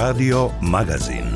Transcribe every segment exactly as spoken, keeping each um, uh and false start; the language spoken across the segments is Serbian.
Radio Magazin.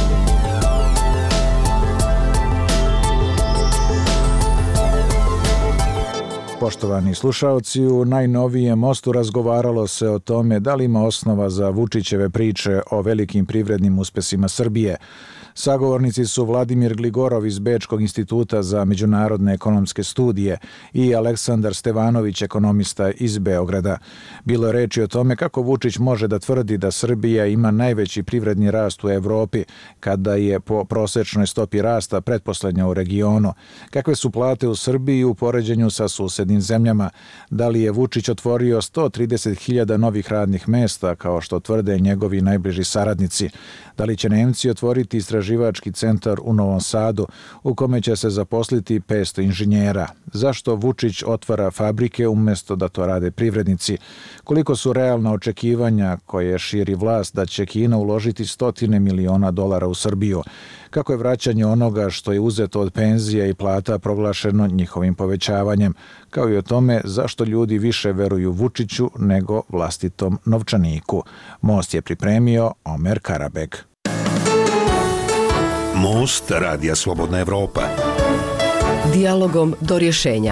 Poštovani slušaoci, u najnovijem Mostu razgovaralo se o tome da li ima osnova za Vučićeve priče o velikim privrednim uspesima Srbije. Sagovornici su Vladimir Gligorov iz Bečkog instituta za međunarodne ekonomske studije i Aleksandar Stevanović, ekonomista iz Beograda. Bilo je reči o tome kako Vučić može da tvrdi da Srbija ima najveći privredni rast u Evropi, kada je po prosečnoj stopi rasta pretposlednja u regionu. Kakve su plate u Srbiji u poređenju sa susednim zemljama? Da li je Vučić otvorio sto trideset hiljada novih radnih mesta, kao što tvrde njegovi najbliži saradnici? Da li će Nemci otvoriti istraživački centar u Novom Sadu u kome će se zaposliti petsto inženjera? Zašto Vučić otvara fabrike umjesto da to rade privrednici? Koliko su realna očekivanja koje širi vlast da će Kina uložiti stotine miliona dolara u Srbiju? Kako je vraćanje onoga što je uzeto od penzija i plata proglašeno njihovim povećavanjem? Kao i o tome zašto ljudi više veruju Vučiću nego vlastitom novčaniku. Most je pripremio Omer Karabeg. Most Radija Slobodna Evropa. Dijalogom do rješenja.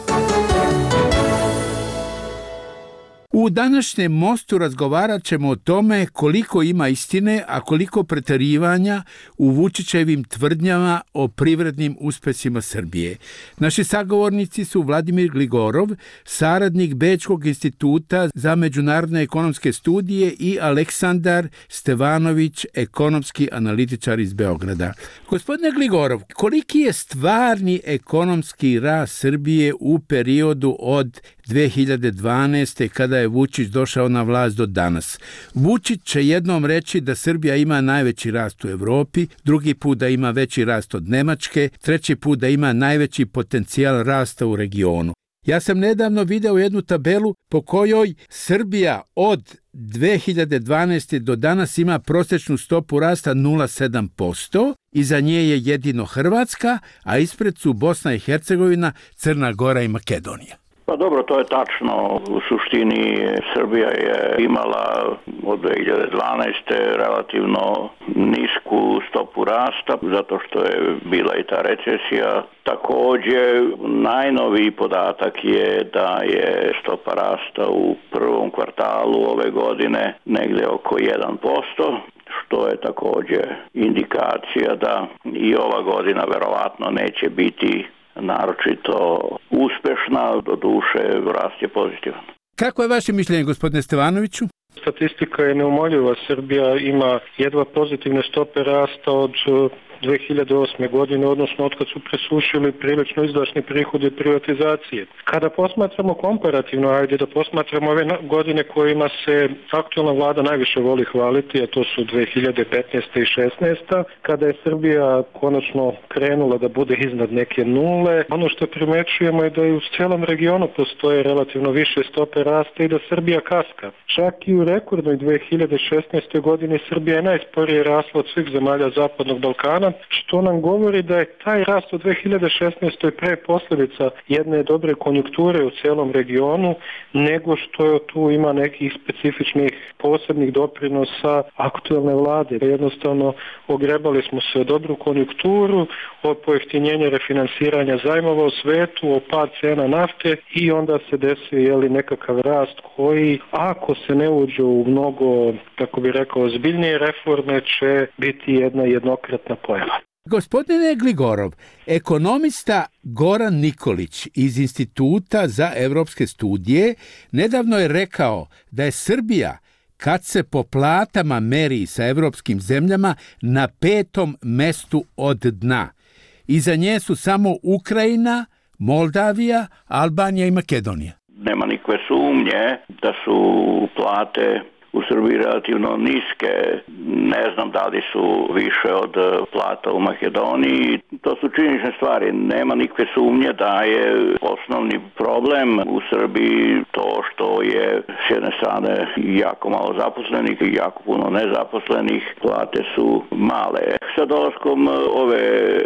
U današnjem Mostu razgovarat ćemo o tome koliko ima istine, a koliko preterivanja u Vučićevim tvrdnjama o privrednim uspesima Srbije. Naši sagovornici su Vladimir Gligorov, saradnik Bečkog instituta za međunarodne ekonomske studije, i Aleksandar Stevanović, ekonomski analitičar iz Beograda. Gospodine Gligorov, koliki je stvarni ekonomski rast Srbije u periodu od dve hiljade dvanaeste. kada je Vučić došao na vlast do danas? Vučić će jednom reći da Srbija ima najveći rast u Evropi, drugi put da ima veći rast od Nemačke, treći put da ima najveći potencijal rasta u regionu. Ja sam nedavno video jednu tabelu po kojoj Srbija od dve hiljade dvanaeste. do danas ima prosječnu stopu rasta nula zarez sedam posto, iza nje je jedino Hrvatska, a ispred su Bosna i Hercegovina, Crna Gora i Makedonija. Pa dobro, to je tačno. U suštini Srbija je imala od dve hiljade dvanaeste. relativno nisku stopu rasta, zato što je bila i ta recesija. Također, najnoviji podatak je da je stopa rasta u prvom kvartalu ove godine negdje oko jedan posto, što je također indikacija da i ova godina verovatno neće biti naročito uspešna, doduše rast je pozitivan. Kako je vaše mišljenje, gospodine Stevanoviću? Statistika je neumoljiva. Srbija ima jedva pozitivne stope rasta od dve hiljade osme. godine, odnosno od kad su presušili prilično izdašni prihodi od privatizacije. Kada posmatramo komparativno, ajde da posmatramo ove godine kojima se aktualna vlada najviše voli hvaliti, a to su dve hiljade petnaeste. i šesnaeste. kada je Srbija konačno krenula da bude iznad neke nule. Ono što primećujemo je da i u cijelom regionu postoje relativno više stope rasta i da Srbija kaska. Čak i u rekordnoj dve hiljade šesnaeste. godini Srbija je najsporije rasla od svih zemalja Zapadnog Balkana, što nam govori da je taj rast od dve hiljade šesnaeste. pre posljedica jedne dobre konjunkture u cijelom regionu, nego što tu ima nekih specifičnih posebnih doprinosa aktualne vlade. Jednostavno ogrebali smo se o dobru konjunkturu, o pojeftinjenje refinansiranja zajmova u svetu, o pad cena nafte i onda se desio jeli, nekakav rast koji, ako se ne uđe u mnogo, kako bi rekao, zbiljnije reforme, će biti jedna jednokratna pojava. Gospodine Gligorov, ekonomista Goran Nikolić iz Instituta za evropske studije nedavno je rekao da je Srbija, kad se po platama meri sa evropskim zemljama, na petom mestu od dna. Iza nje su samo Ukrajina, Moldavija, Albanija i Makedonija. Nema nikakve sumnje da su plate u Srbiji relativno niske. Ne znam da li su više od plata u Makedoniji. To su činjenične stvari. Nema nikakve sumnje da je osnovni problem u Srbiji to što je s jedne strane jako malo zaposlenih i jako puno nezaposlenih. Plate su male. Sa dolaskom ove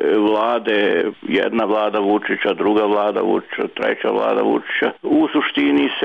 vlade, jedna vlada Vučića, druga vlada Vučića, treća vlada Vučića, u suštini se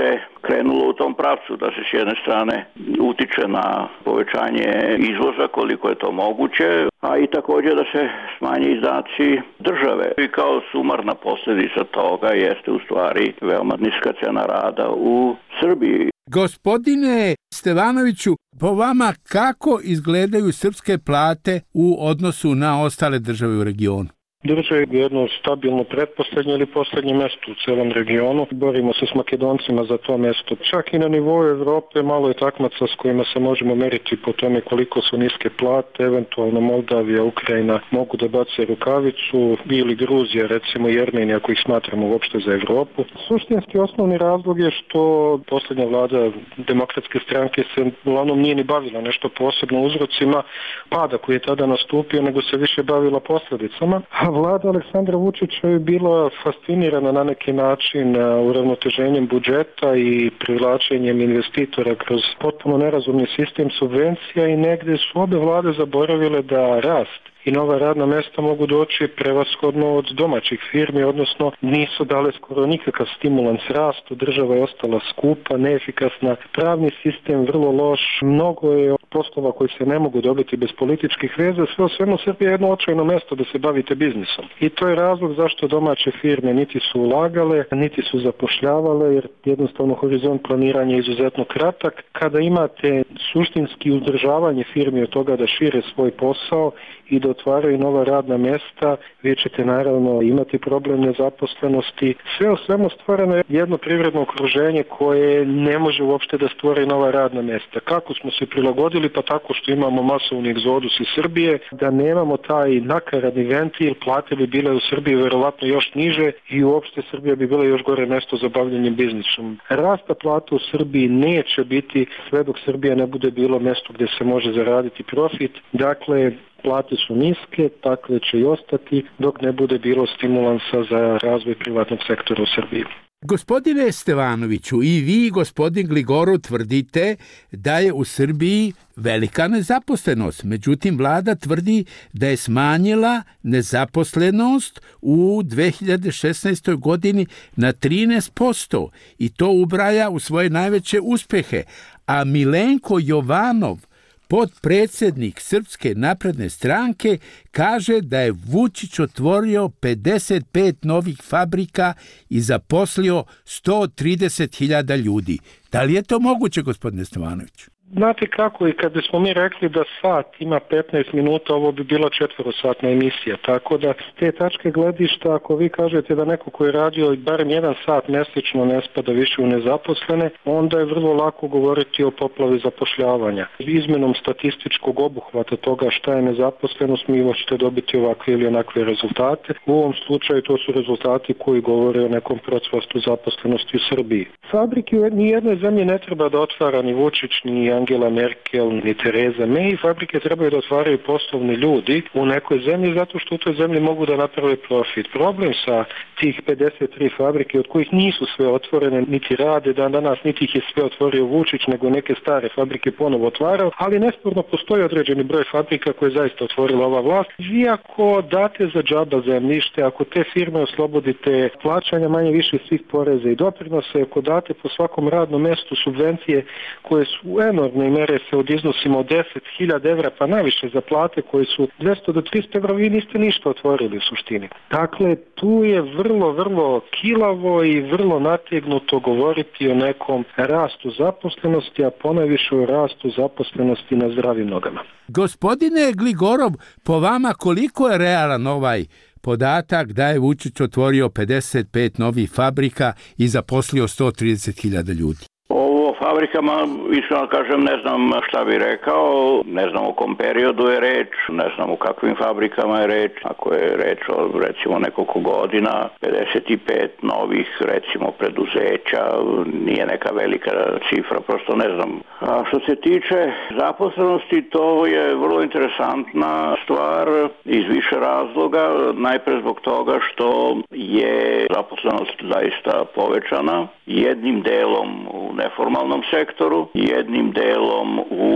krenulo u tom pravcu da se s jedne strane utiče na povećanje izvoza koliko je to moguće, a i također da se smanje izdaci države. I kao sumarna posljedica toga jeste u stvari veoma niska cena rada u Srbiji. Gospodine Stevanoviću, po vama kako izgledaju srpske plate u odnosu na ostale države u regionu? Drže jedno stabilno pretposlednje ili poslednje mesto u celom regionu. Borimo se s Makedoncima za to mesto. Čak i na nivou Evrope malo je takmaca s kojima se možemo meriti po tome koliko su niske plate. Eventualno Moldavija, Ukrajina mogu da bace rukavicu ili Gruzija, recimo i Armenija, ako ih smatramo uopšte za Evropu. Suštinski osnovni razlog je što poslednja vlada Demokratske stranke se uglavnom nije ni bavila nešto posebno uzrocima pada koji je tada nastupio, nego se više bavila posledicama. Vlada Aleksandra Vučića je bila fascinirana na neki način uravnoteženjem budžeta i privlačenjem investitora kroz potpuno nerazumni sistem subvencija i negde su obe vlade zaboravile da rast i nova radna mesta mogu doći prevashodno od domaćih firmi, odnosno nisu dale skoro nikakav stimulans rastu, država je ostala skupa, neefikasna, pravni sistem vrlo loš, mnogo je poslova koji se ne mogu dobiti bez političkih veza, sve o svemu Srbija je jedno očajno mesto da se bavite biznisom. I to je razlog zašto domaće firme niti su ulagale, niti su zapošljavale, jer jednostavno horizont planiranja je izuzetno kratak. Kada imate suštinski uzdržavanje firmi od toga da šire svoj posao i da otvaraju nova radna mesta, vi ćete naravno imati problem nezaposlenosti. Sve o svemu stvoreno jedno privredno okruženje koje ne može uopšte da stvori nova radna mesta. Kako smo se prilagodili? Pa tako što imamo masovni egzodus iz Srbije, da nemamo taj nakaradni ventil, plate bi bile u Srbiji verovatno još niže i uopšte Srbija bi bila još gore mesto za bavljenjem biznisom. Rasta plata u Srbiji neće biti sve dok Srbija ne bude bilo mesto gdje se može zaraditi profit. Dakle, plate su niske, takve će i ostati dok ne bude bilo stimulansa za razvoj privatnog sektora u Srbiji. Gospodine Stevanoviću, i vi, gospodin Gligorov, tvrdite da je u Srbiji velika nezaposlenost. Međutim, vlada tvrdi da je smanjila nezaposlenost u dve hiljade šesnaestoj. godini na trinaest posto i to ubraja u svoje najveće uspehe. A Milenko Jovanov, potpredsjednik Srpske napredne stranke, kaže da je Vučić otvorio pedeset pet novih fabrika i zaposlio sto trideset hiljada ljudi. Da li je to moguće, gospodine Stevanoviću? Znate kako, i kada smo mi rekli da sat ima petnaest minuta, ovo bi bila četvorosatna emisija, tako da s te tačke gledišta, ako vi kažete da neko ko je radio barem jedan sat mjesečno ne spada više u nezaposlene, onda je vrlo lako govoriti o poplavi zapošljavanja. Izmenom statističkog obuhvata toga šta je nezaposlenost, mi možete dobiti ovakve ili onakve rezultate. U ovom slučaju to su rezultati koji govore o nekom procvastu zaposlenosti u Srbiji. Fabrike ni jedne zemlje ne treba da otvara ni Vučić, ni Angela Merkel, ni Tereza May. Fabrike trebaju da otvaraju poslovni ljudi u nekoj zemlji zato što u toj zemlji mogu da naprave profit. Problem sa tih pedeset tri fabrike, od kojih nisu sve otvorene, niti rade dan danas, niti ih je sve otvorio Vučić, nego neke stare fabrike ponovo otvarao, ali nesporno postoji određeni broj fabrika koje je zaista otvorila ova vlast. Vi ako date za džaba zemljište, ako te firme oslobodite plaćanja manje više svih poreza i doprinose, ako date po svakom radnom mestu subvencije koje su enormne mere se od iznosima od deset hiljada evra pa naviše za plate koje su dvesta do trista evra, vi niste ništa otvorili u suštini. Dakle, tu je vrlo, vrlo kilavo i vrlo nategnuto govoriti o nekom rastu zaposlenosti, a ponajviše o rastu zaposlenosti na zdravim nogama. Gospodine Gligorov, po vama koliko je realan ovaj podatak da je Vučić otvorio pedeset pet novih fabrika i zaposlio sto trideset hiljada ljudi? O fabrikama, iskreno kažem, ne znam šta bi rekao, ne znam o kom periodu je reč, ne znam o kakvim fabrikama je reč. Ako je reč o recimo nekoliko godina, pedeset pet novih recimo preduzeća, nije neka velika cifra, prosto ne znam. A što se tiče zaposlenosti, to je vrlo interesantna stvar iz više razloga. Najpre zbog toga što je zaposlenost zaista povećana, jednim delom u neformalnom sektoru, jednim delom u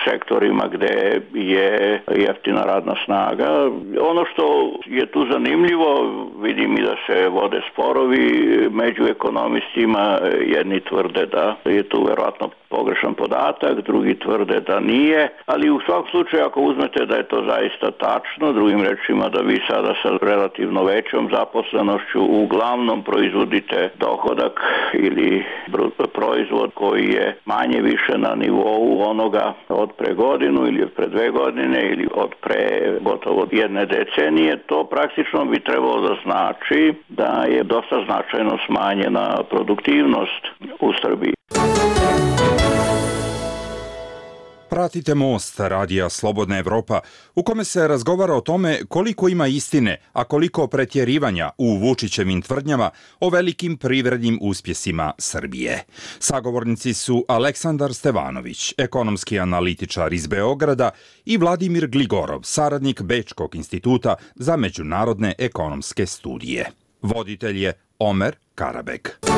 sektorima gde je jeftina radna snaga. Ono što je tu zanimljivo, vidim i da se vode sporovi među ekonomistima, jedni tvrde da je tu verovatno pogrešan podatak, drugi tvrde da nije, ali u svakom slučaju ako uzmete da je to zaista tačno, drugim rečima da vi sada sa relativno većom zaposlenošću uglavnom proizvodite dohodak ili proizvod koji je manje više na nivou onoga od pre godinu ili od pre dve godine ili od pre gotovo jedne decenije, to praktično bi trebalo da znači da je dosta značajno smanjena produktivnost u Srbiji. Pratite Most, radija Slobodna Evropa, u kome se razgovara o tome koliko ima istine, a koliko pretjerivanja u Vučićevim tvrdnjama o velikim privrednim uspjesima Srbije. Sagovornici su Aleksandar Stevanović, ekonomski analitičar iz Beograda, i Vladimir Gligorov, saradnik Bečkog instituta za međunarodne ekonomske studije. Voditelj je Omer Karabeg.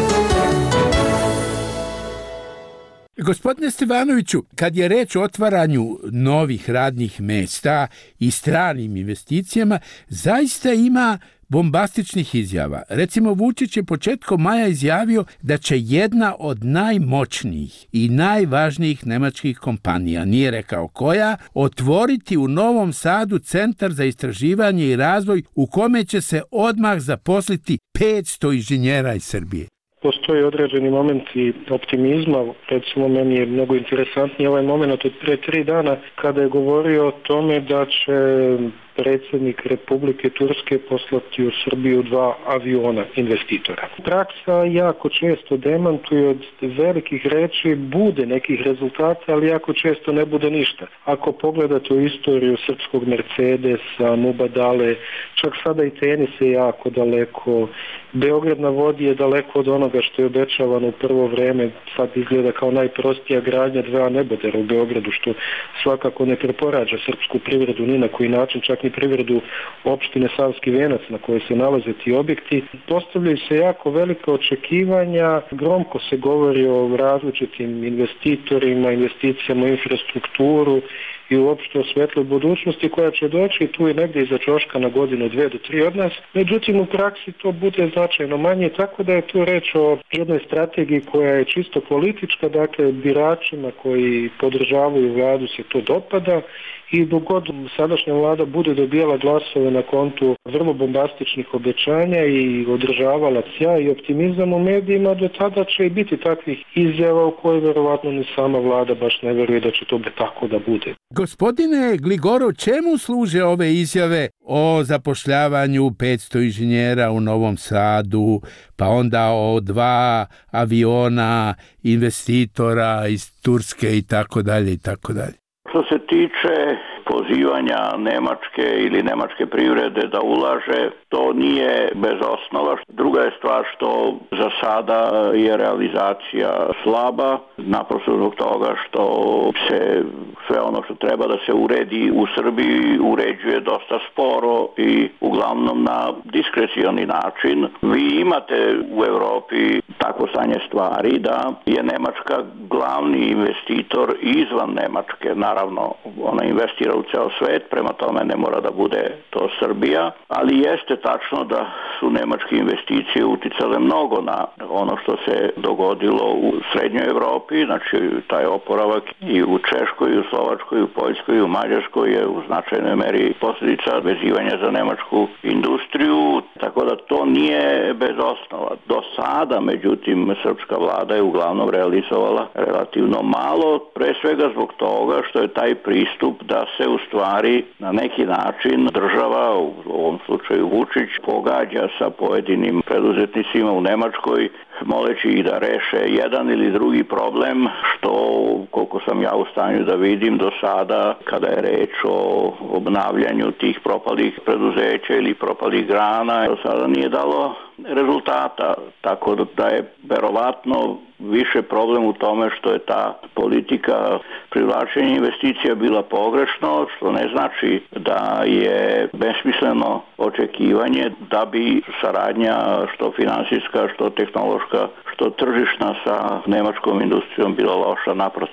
Gospodine Stevanoviću, kad je reč o otvaranju novih radnih mesta i stranim investicijama, zaista ima bombastičnih izjava. Recimo, Vučić je početkom maja izjavio da će jedna od najmoćnijih i najvažnijih nemačkih kompanija, nije rekao koja, otvoriti u Novom Sadu centar za istraživanje i razvoj u kome će se odmah zaposliti petsto inženjera iz Srbije. Postoji određeni momenti optimizma, recimo meni je mnogo interesantniji ovaj moment od pre tri dana kada je govorio o tome da će predsjednik Republike Turske poslati u Srbiju dva aviona investitora. Praksa jako često demantuje od velikih reči, bude nekih rezultata, ali jako često ne bude ništa. Ako pogledate u istoriju srpskog Mercedesa, Mubadale, čak sada i tenis je jako daleko, Beograd na vodi je daleko od onoga što je obećavano u prvo vreme, sad izgleda kao najprostija gradnja dva nebodera u Beogradu, što svakako ne preporađa srpsku privredu ni na koji način, čak ni privredu opštine Savski Venac na kojoj se nalaze ti objekti. Postavljaju se jako velike očekivanja, gromko se govori o različitim investitorima, investicijama u infrastrukturu i uopšte o svetloj budućnosti koja će doći tu i negdje iza ćoška na godinu, dve do tri od nas. Međutim, u praksi to bude značajno manje, tako da je tu reč o jednoj strategiji koja je čisto politička, dakle biračima koji podržavaju vladu se to dopada i dok god sadašnja vlada bude dobijala glasove na kontu vrlo bombastičnih obećanja i održavala sjaj i optimizam u medijima, do tada će i biti takvih izjava u koje verovatno ni sama vlada baš ne veruje da će to tako da bude. Gospodine Gligorov, čemu služe ove izjave o zapošljavanju petsto inženjera u Novom Sadu, pa onda o dva aviona investitora iz Turske i tako dalje i tako dalje? Što se tiče pozivanja Nemačke ili nemačke privrede da ulaže, to nije bez osnova. Druga je stvar što za sada je realizacija slaba, naprosto zbog toga što se sve ono što treba da se uredi u Srbiji uređuje dosta sporo i uglavnom na diskrecioni način. Vi imate u Evropi takvo stanje stvari da je Nemačka glavni investitor izvan Nemačke. Naravno, ona investira u ceo svet, prema tome ne mora da bude to Srbija, ali jeste tačno da su nemačke investicije uticale mnogo na ono što se dogodilo u srednjoj Evropi, znači taj oporavak i u Češkoj, i u Slovačkoj, i u Poljskoj, i u Mađarskoj je u značajnoj meri posljedica vezivanja za nemačku industriju, tako da to nije bez osnova. Do sada, međutim, srpska vlada je uglavnom realizovala relativno malo, pre svega zbog toga što je taj pristup da se u stvari na neki način država, u ovom slučaju Vučić, pogađa sa pojedinim preduzetnicima u Nemačkoj, moleći ih da reše jedan ili drugi problem, što, koliko sam ja u stanju da vidim do sada, kada je reč o obnavljanju tih propalih preduzeća ili propalih grana, do sada nije dalo rezultata, tako da je verovatno više problem u tome što je ta politika privlačenja investicija bila pogrešno, što ne znači da je besmisleno očekivanje da bi saradnja što finansijska, što tehnološka, što tržišna sa nemačkom industrijom bila loša, naprotiv.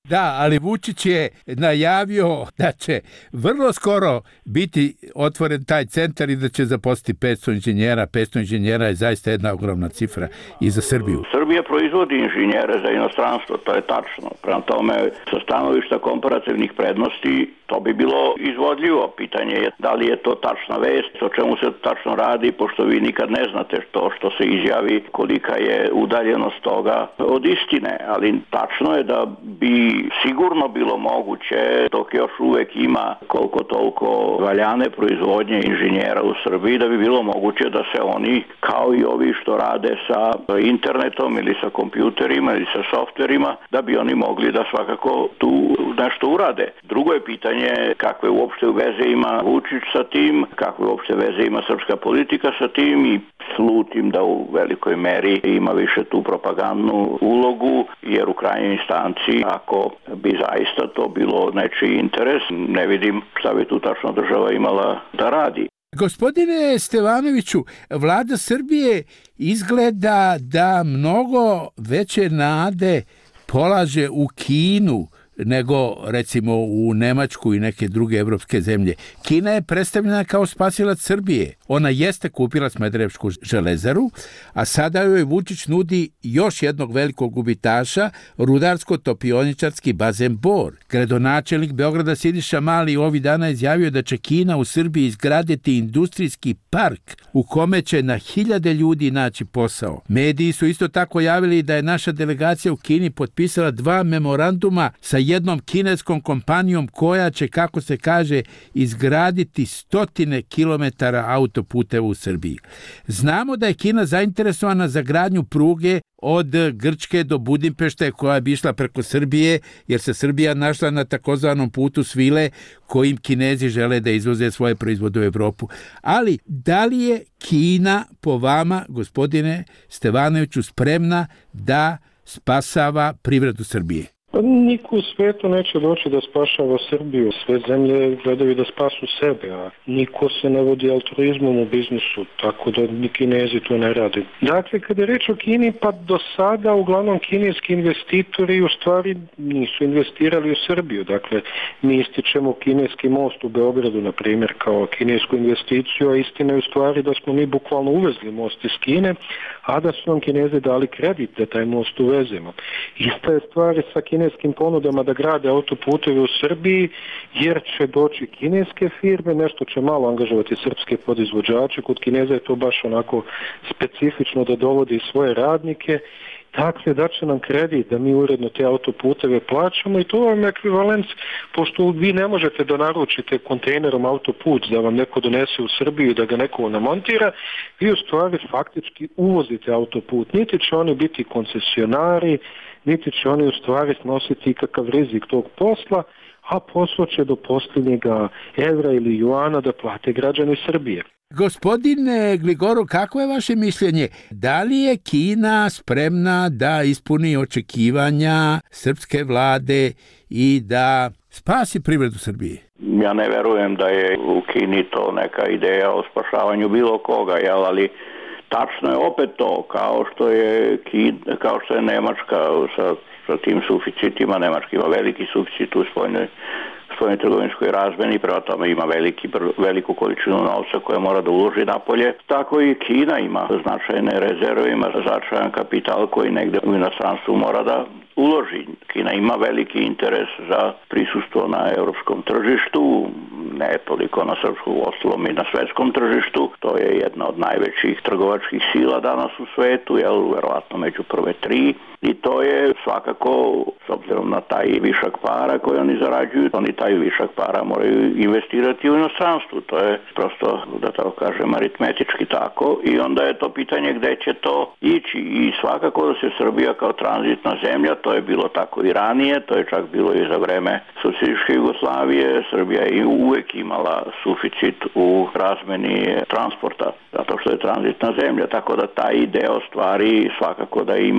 Da, ali Vučić je najavio da će vrlo skoro biti otvoren taj centar i da će zaposliti petsto inženjera. petsto inženjera je zaista jedna ogromna cifra i za Srbiju. Srbija proizvodi inženjere za inostranstvo, to je tačno. Prema tome, sa stanovišta komparativnih prednosti, to bi bilo izvodljivo. Pitanje je da li je to tačna vest, o čemu se tačno radi, pošto vi nikad ne znate to što se izjavi, kolika je udaljenost toga od istine. Ali tačno je da bi sigurno bilo moguće, dok još uvek ima koliko toliko valjane proizvodnje inženjera u Srbiji, da bi bilo moguće da se oni, kao i ovi što rade sa internetom ili sa kompjuterima ili sa softverima, da bi oni mogli da svakako tu nešto urade. Drugo je pitanje kakve uopšte veze ima Vučić sa tim, kakve uopšte veze ima srpska politika sa tim i slutim da u velikoj meri ima više tu propagandnu ulogu, jer u krajnjoj instanci, ako bi zaista to bilo nečiji interes, ne vidim šta bi tu tačno država imala da radi. Gospodine Stevanoviću, vlada Srbije izgleda da mnogo veće nade polaže u Kinu nego recimo u Nemačku i neke druge evropske zemlje. Kina je predstavljena kao spasilac Srbije. Ona jeste kupila Smederevsku železaru, a sada joj Vučić nudi još jednog velikog gubitaša, rudarsko-topioničarski bazen Bor. Gradonačelnik Beograda Siniša Mali ovih dana izjavio da će Kina u Srbiji izgraditi industrijski park u kome će na hiljade ljudi naći posao. Mediji su isto tako javili da je naša delegacija u Kini potpisala dva memoranduma sa jednom kineskom kompanijom koja će, kako se kaže, izgraditi stotine kilometara autoputeva u Srbiji. Znamo da je Kina zainteresovana za gradnju pruge od Grčke do Budimpešte koja bi išla preko Srbije, jer se Srbija našla na takozvanom putu svile kojim Kinezi žele da izvoze svoje proizvode u Evropu. Ali da li je Kina po vama, gospodine Stevanoviću, spremna da spasava privredu Srbije? Niko u svijetu neće doći da spašava Srbiju. Sve zemlje gledaju da spasu sebe, a niko se ne vodi altruizmom u biznisu, tako da ni Kinezi to ne rade. Dakle, kada je reč o Kini, pa do sada uglavnom kineski investitori u stvari nisu investirali u Srbiju. Dakle, mi ističemo kineski most u Beogradu, na primjer, kao kinesku investiciju, a istina je u stvari da smo mi bukvalno uvezli most iz Kine, a da su nam Kinezi dali kredit da taj most uvezemo. Ista je stvari sa kineskim ponudama da grade autoputeve u Srbiji, jer će doći kineske firme, nešto će malo angažovati srpske podizvođače, kod Kineza je to baš onako specifično da dovodi svoje radnike. Dakle, da će nam kredit da mi uredno te autoputeve plaćamo i to vam je ekvivalent, pošto vi ne možete da naručite kontejnerom autoput da vam neko donese u Srbiju i da ga neko namontira, vi u stvari faktički uvozite autoput. Niti će oni biti koncesionari, niti će oni u stvari snositi kakav rizik tog posla, a posao će do posljednjega evra ili juana da plate građani Srbije. Gospodine Gligoru, kako je vaše mišljenje? Da li je Kina spremna da ispuni očekivanja srpske vlade i da spasi privredu Srbije? Ja ne verujem da je u Kini to neka ideja o spašavanju bilo koga, jel, ali tačno je opet to, kao što je Kina, kao što je Nemačka sa, sa tim suficitima. Nemačka ima veliki suficit u spoljnoj svojoj trgovinskoj razmeni, prema tome ima veliki, veliku količinu novca koja mora da uloži napolje. Tako i Kina ima značajne rezerve, ima značajan kapital koji negde u inostranstvu mora da uloži. Kina ima veliki interes za prisustvo na europskom tržištu, ne toliko na srpskom, ostalom i na svetskom tržištu. To je jedna od najvećih trgovačkih sila danas u svetu, jel, verovatno među prve tri. I to je svakako, s obzirom na taj višak para koji oni zarađuju, oni taj višak para moraju investirati u inostranstvu. To je prosto, da tako kažem, aritmetički tako. I onda je to pitanje gde će to ići. I svakako da se Srbija kao tranzitna zemlja, to je bilo tako i ranije, to je čak bilo i za vreme socijalističke Jugoslavije. Srbija je uvek imala suficit u razmeni transporta, zato što je tranzitna zemlja. Tako da taj deo stvari svakako da ima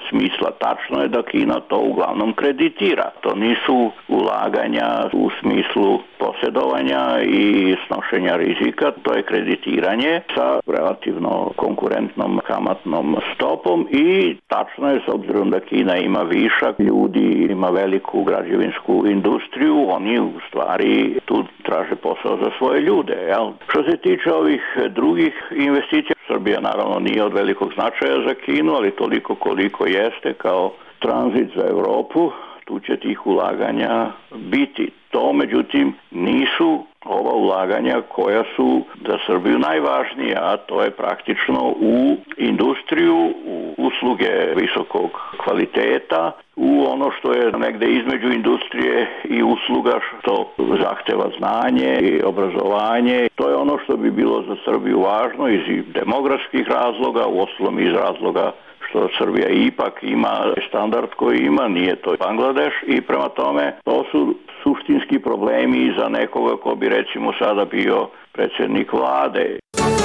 smisla. Tačno je da Kina to uglavnom kreditira. To nisu ulaganja u smislu posjedovanja i snošenja rizika, to je kreditiranje sa relativno konkurentnom kamatnom stopom i tačno je, s obzirom da Kina ima višak ljudi, ima veliku građevinsku industriju, oni u stvari tu traže posao za svoje ljude. Jel? Što se tiče ovih drugih investicija, Srbija naravno nije od velikog značaja za Kinu, ali toliko koliko jeste kao tranzit za Europu, tu će tih ulaganja biti. To, međutim, nisu ova ulaganja koja su za Srbiju najvažnija, a to je praktično u industriju, u usluge visokog kvaliteta, u ono što je negde između industrije i usluga, što zahteva znanje i obrazovanje. To je ono što bi bilo za Srbiju važno iz demografskih razloga, uostalom iz razloga što Srbija ipak ima standard koji ima, nije to Bangladeš i prema tome to su suštinski problemi i za nekoga ko bi recimo sada bio predsjednik vlade.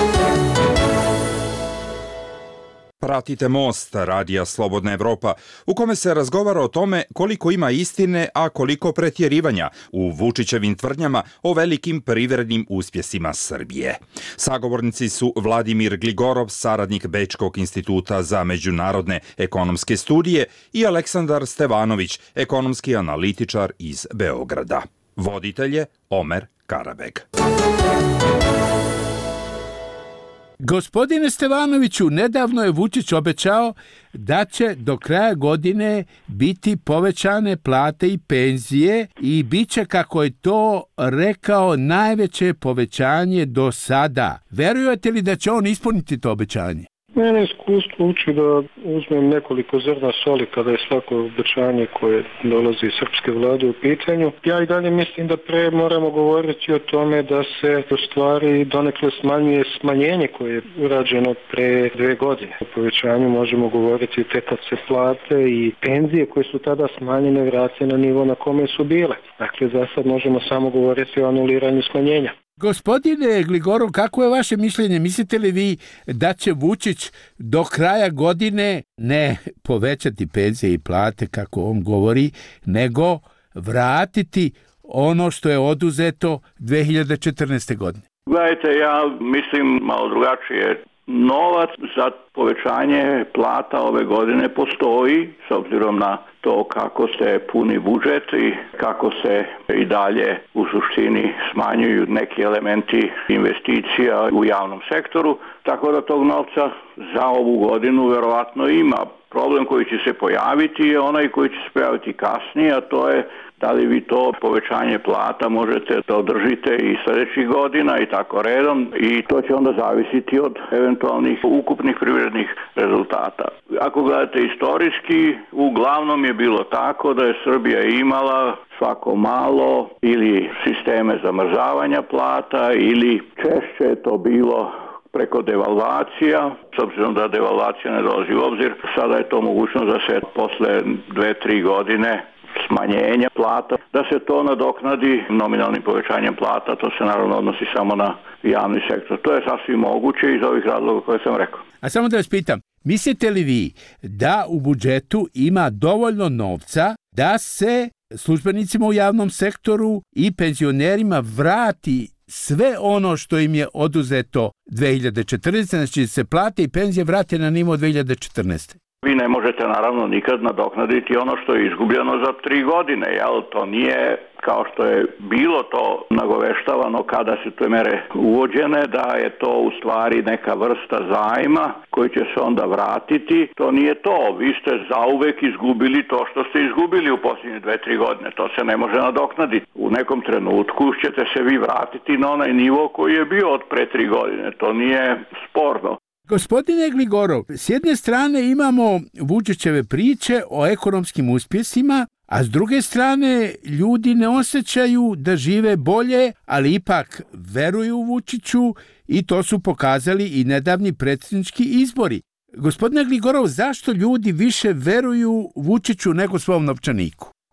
Pratite Most, radija Slobodna Evropa, u kome se razgovara o tome koliko ima istine, a koliko pretjerivanja u Vučićevim tvrdnjama o velikim privrednim uspjesima Srbije. Sagovornici su Vladimir Gligorov, saradnik Bečkog instituta za međunarodne ekonomske studije, i Aleksandar Stevanović, ekonomski analitičar iz Beograda. Voditelj je Omer Karabeg. Gospodine Stevanoviću, nedavno je Vučić obećao da će do kraja godine biti povećane plate i penzije i bit će, kako je to rekao, najveće povećanje do sada. Verujete li da će on ispuniti to obećanje? Mene iskustvo uči da uzmem nekoliko zrna soli kada je svako obećanje koje dolazi iz srpske vlade u pitanju. Ja i dalje mislim da pre moramo govoriti o tome da se u stvari donekle smanjuje smanjenje koje je urađeno pre dve godine. O povećanju možemo govoriti tek kad se plate i penzije koje su tada smanjene vrate na nivo na kome su bile. Dakle, za sad možemo samo govoriti o anuliranju smanjenja. Gospodine Gligorov, kako je vaše mišljenje? Mislite li vi da će Vučić do kraja godine ne povećati penzije i plate, kako on govori, nego vratiti ono što je oduzeto dve hiljade četrnaeste. godine? Gledajte, ja mislim malo drugačije. Novac za povećanje plata ove godine postoji, s obzirom na to kako se puni budžet i kako se i dalje u suštini smanjuju neki elementi investicija u javnom sektoru, tako da tog novca za ovu godinu verovatno ima. Problem koji će se pojaviti je onaj koji će se pojaviti kasnije, a to je da li vi to povećanje plata možete da održite i sljedećih godina i tako redom, i to će onda zavisiti od eventualnih ukupnih privrednih rezultata. Ako gledate istorijski, uglavnom je bilo tako da je Srbija imala svako malo ili sisteme zamrzavanja plata ili češće je to bilo preko devalvacija, s obzirom da devalvacija ne dolazi u obzir. Sada je to mogućnost da se posle dve, tri godine smanjenja plata, da se to nadoknadi nominalnim povećanjem plata. To se naravno odnosi samo na javni sektor. To je sasvim moguće iz ovih razloga koje sam rekao. A samo da vas pitam, mislite li vi da u budžetu ima dovoljno novca da se službenicima u javnom sektoru i penzionerima vrati sve ono što im je oduzeto dve hiljade četrnaeste. Znači se plate i penzije vrate na nivo dve hiljade četrnaeste. Vi ne možete naravno nikad nadoknaditi ono što je izgubljeno za tri godine, jel? To nije kao što je bilo to nagoveštavano kada su te mere uvođene, da je to u stvari neka vrsta zajma koji će se onda vratiti. To nije to. Vi ste zauvek izgubili to što ste izgubili u posljednje dve, tri godine. To se ne može nadoknaditi. U nekom trenutku ćete se vi vratiti na onaj nivo koji je bio od pre tri godine. To nije sporno. Gospodine Gligorov, s jedne strane imamo Vučićeve priče o ekonomskim uspjesima, a s druge strane ljudi ne osjećaju da žive bolje, ali ipak veruju Vučiću i to su pokazali i nedavni predsjednički izbori. Gospodine Gligorov, zašto ljudi više veruju Vučiću nego svom novčaniku?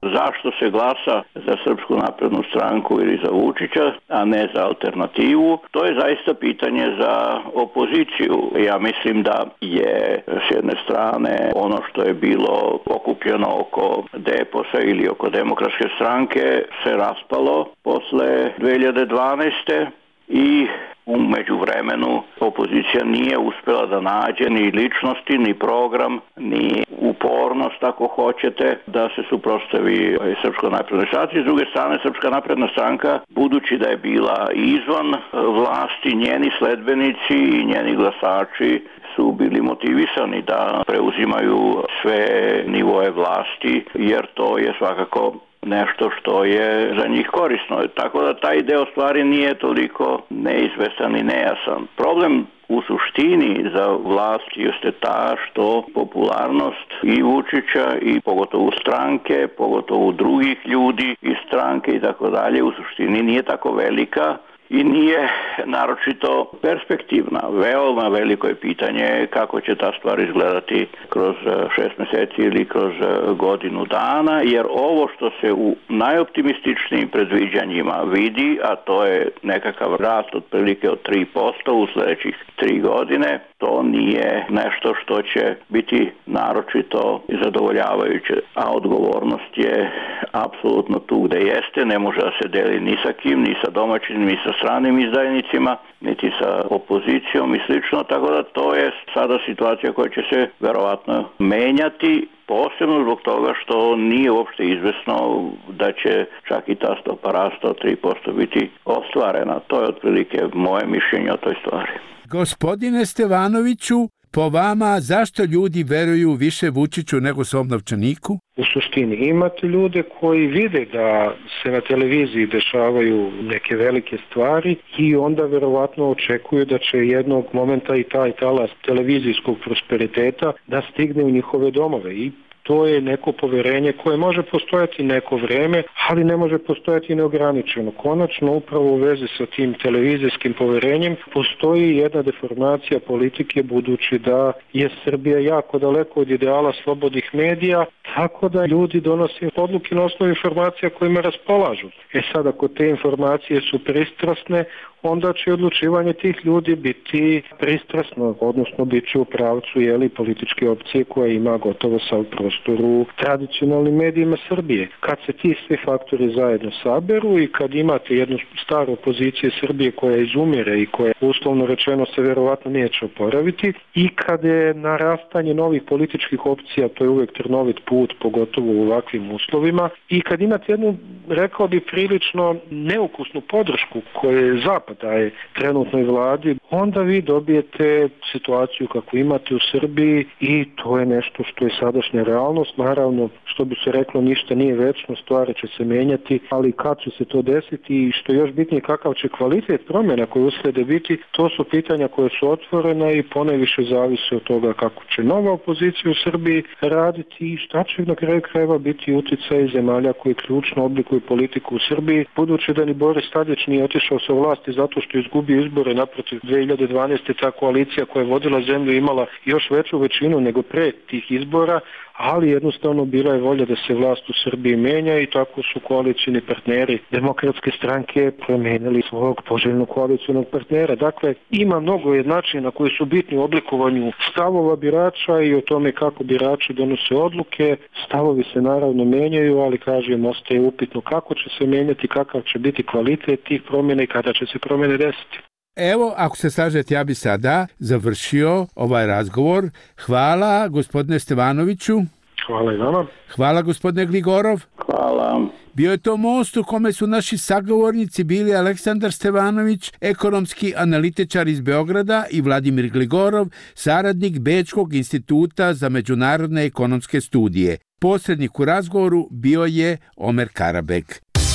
zašto se glasa za Srpsku naprednu stranku ili za Vučića, a ne za alternativu, to je zaista pitanje za opoziciju. Ja mislim da je s jedne strane ono što je bilo okupljeno oko Deposa ili oko Demokratske stranke se raspalo posle dve hiljade dvanaeste. I u međuvremenu opozicija nije uspjela da nađe ni ličnosti, ni program, ni upornost, ako hoćete, da se suprotstavi Srpskoj naprednoj stranci. S druge strane, Srpska napredna stranka, budući da je bila izvan vlasti, njeni sledbenici i njeni glasači su bili motivisani da preuzimaju sve nivoe vlasti, jer to je svakako nešto što je za njih korisno. Tako da taj deo stvari nije toliko neizvestan i nejasan. Problem u suštini za vlast jeste ta što popularnost i Vučića i pogotovo stranke, pogotovo drugih ljudi iz stranke i tako dalje u suštini nije tako velika i nije naročito perspektivna. Veoma veliko je pitanje kako će ta stvar izgledati kroz šest meseci ili kroz godinu dana, jer ovo što se u najoptimističnijim predviđanjima vidi, a to je nekakav rast otprilike od tri posto u sljedećih tri godine, to nije nešto što će biti naročito zadovoljavajuće, a odgovornost je apsolutno tu gde jeste, ne može da se deli ni sa kim, ni sa domaćim, ni sa stranim izdajnicima, niti sa opozicijom i slično, tako da to je sada situacija koja će se verovatno menjati, posebno zbog toga što nije uopšte izvesno da će čak i ta stopa rasta od tri posto biti ostvarena. To je otprilike moje mišljenje o toj stvari. Gospodine Stevanoviću, po vama, zašto ljudi veruju više Vučiću nego svom novčaniku? U suštini imate ljude koji vide da se na televiziji dešavaju neke velike stvari i onda verovatno očekuju da će jednog momenta i taj talas televizijskog prosperiteta da stigne u njihove domove i to je neko poverenje koje može postojati neko vreme, ali ne može postojati neograničeno. Konačno, upravo u vezi sa tim televizijskim poverenjem, postoji jedna deformacija politike, budući da je Srbija jako daleko od ideala slobodnih medija, tako da ljudi donose odluke na osnovu informacija kojima raspolažu. E sad, ako te informacije su pristrasne, onda će odlučivanje tih ljudi biti pristrasno, odnosno bit će u pravcu jeli, političke opcije koja ima gotovo sav prostor u tradicionalnim medijima Srbije. Kad se ti svi faktori zajedno saberu i kad imate jednu staru opoziciju Srbije koja izumire i koja uslovno rečeno se verovatno neće oporaviti i kad je narastanje novih političkih opcija, to je uvek trnovit put, pogotovo u ovakvim uslovima, i kad imate jednu, rekao bi, prilično neukusnu podršku koju je Zapad daje trenutnoj vladi, onda vi dobijete situaciju kakvu imate u Srbiji i to je nešto što je sadašnja realnost. Naravno, što bi se reklo, ništa nije večno, stvari će se menjati, ali kad će se to desiti i što je još bitnije kakav će kvalitet promjena koje uslede biti, to su pitanja koje su otvorena i ponajviše zavise od toga kako će nova opozicija u Srbiji raditi i šta će na kraju krajeva biti uticaj zemalja koji ključno oblikuju politiku u Srbiji, budući da ni Boris Tadić nije otišao sa vlasti zato što je izgubio izbore. Naprotiv, dve hiljade dvanaeste. ta koalicija koja je vodila zemlju imala još veću većinu nego pre tih izbora, ali jednostavno bila je volja da se vlast u Srbiji menja i tako su koalicijni partneri Demokratske stranke promenili svog poželjnog koalicijnog partnera. Dakle, ima mnogo jednačina koji su bitni u oblikovanju stavova birača i o tome kako birači donose odluke. Stavovi se naravno menjaju, ali kažem, ostaje upitno kako će se menjati, kakav će biti kvalitet tih promjena i kada će se promjene desiti. Evo, ako se slažete, ja bi sada završio ovaj razgovor. Hvala, gospodine Stevanoviću. Hvala i vama. Hvala, gospodine Gligorov. Hvala. Bio je to most u kome su naši sagovornici bili Aleksandar Stevanović, ekonomski analitičar iz Beograda, i Vladimir Gligorov, saradnik Bečkog instituta za međunarodne ekonomske studije. Posrednik u razgovoru bio je Omer Karabek.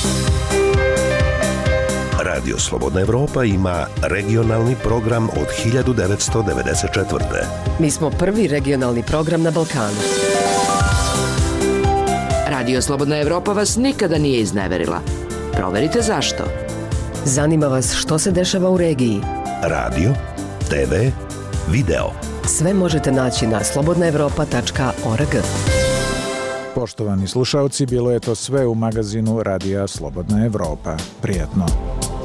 Radio Slobodna Evropa ima regionalni program od hiljadu devetsto devedeset četvrte. Mi smo prvi regionalni program na Balkanu. Radio Slobodna Evropa vas nikada nije izneverila. Proverite zašto. Zanima vas što se dešava u regiji. Radio, te ve, video. Sve možete naći na slobodna evropa tačka org. Poštovani slušalci, bilo je to sve u magazinu Radija Slobodna Evropa. Prijetno.